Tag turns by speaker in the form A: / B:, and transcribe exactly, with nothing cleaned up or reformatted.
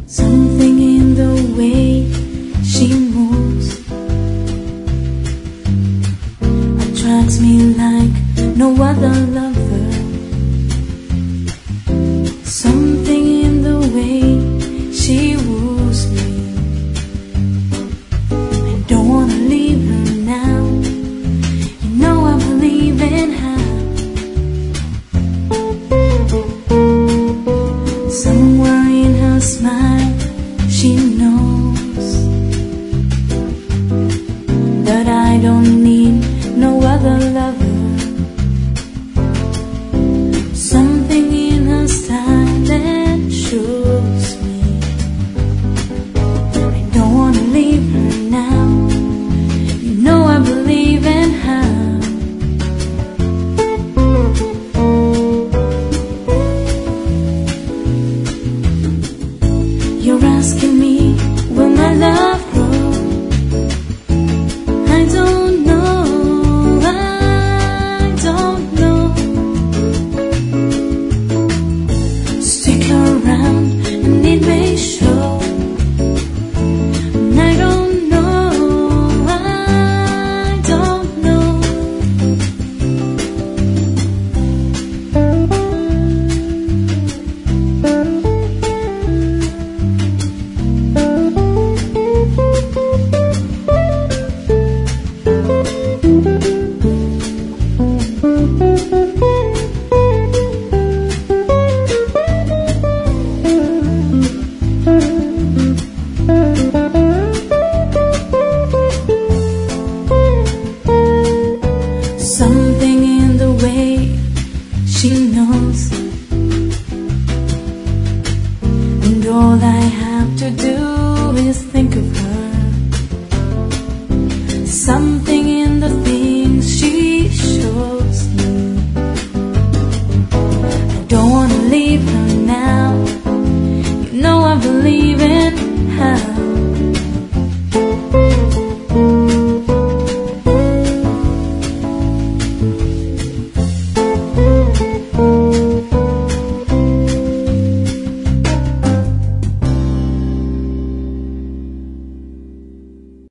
A: Something in the way she moves attracts me like no other lover. Something in the way she woos me. I don't wanna leave her now. You know I believe in her. Somewhere in her smile she knows that I don't need no other lover. Something in her style that shows me I don't wanna leave her now. You know I believe in her. You're asking me, will my love grow? I don't know, I don't know. Stick around and it may show. And I don't know, I don't know. Something in the way she knows, and all I have to do